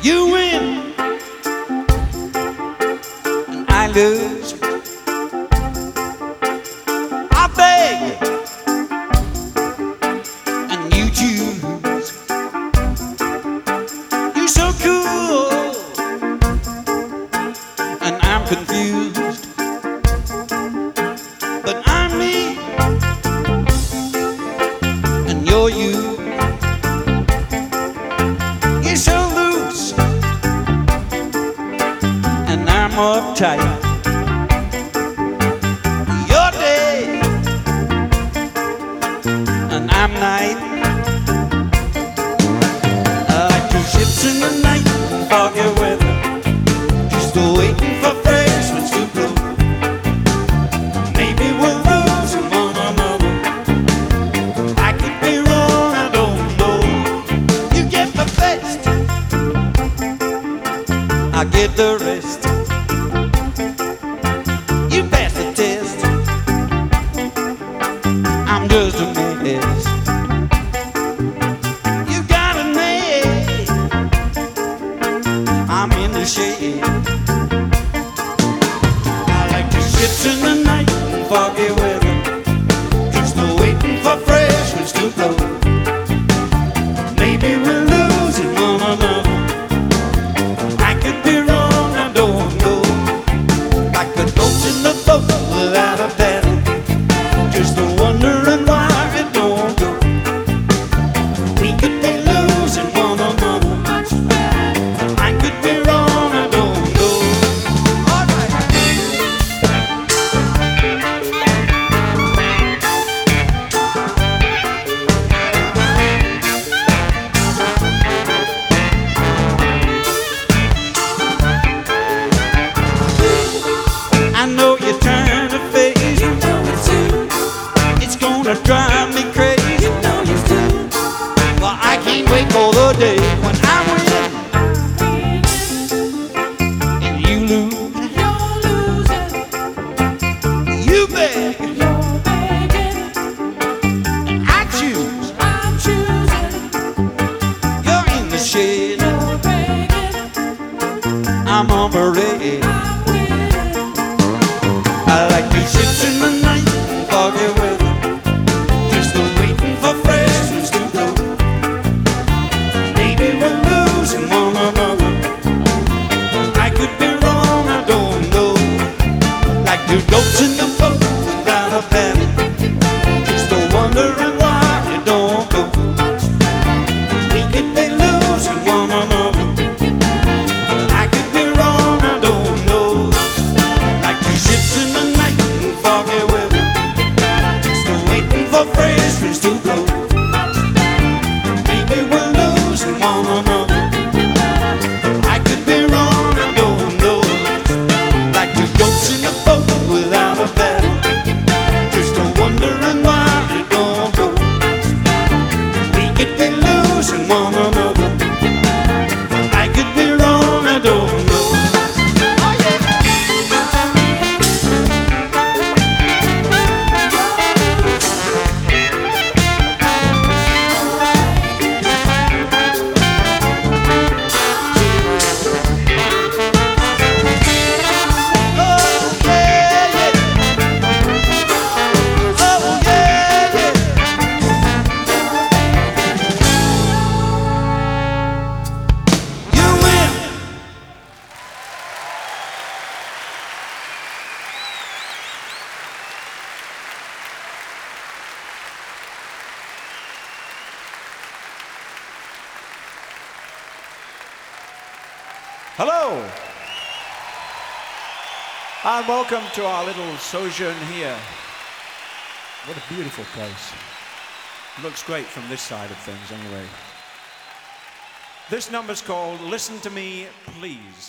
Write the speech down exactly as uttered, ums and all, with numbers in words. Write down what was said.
You win, and I lose. I beg, and you choose. You're so cool, and I'm confused. But I'm me, and you're you. You're so loose, and I'm uptight. You're day, and I'm night. I like two ships in the night, foggy weather, just waiting for fresh winds to blow. Maybe we'll lose one another. I could be wrong, I don't know. You get the best, I get the rest. You pass the test, I'm just a mess. You got a name, I'm in the shade. I like to ships in the night, foggy weather, just waiting for fresh winds to blow. Maybe we're losing one another. I could be wrong, I don't know. Like the boats in the boat without a paddle, just wondering why it don't go. We could be losing one another. I could be wrong, I don't know. All right. I know you're trying to face, You know it's you, it's gonna drive me crazy. you know you do. Well, I can't wait for the day when I win and you lose. You're losing, You beg, you're begging, I choose. I'm choosing. You're in the shade, You're begging, I'm on parade. I'm winning. I like two ships in the night, foggy weather, just waiting for fresh winds to blow. Maybe we're losing one another. I could be wrong, I don't know. Like two goats in the boat without a paddle, just wondering why it don't go. We could be losing one another. I could be wrong, I don't know. Like two ships in the night, foggy weather, just waiting for fresh winds to blow. Maybe we're losing one another. I could be wrong, I don't know. Like two goats in a boat without a paddle, just wondering why it don't go. We could be losing one another. I could be wrong, I don't know. Oh, yeah. Oh, yeah, yeah. Oh, yeah, yeah. You win. Hello, and welcome to our little sojourn here. What a beautiful place. Looks great from this side of things, anyway. This number's called Listen to Me, Please.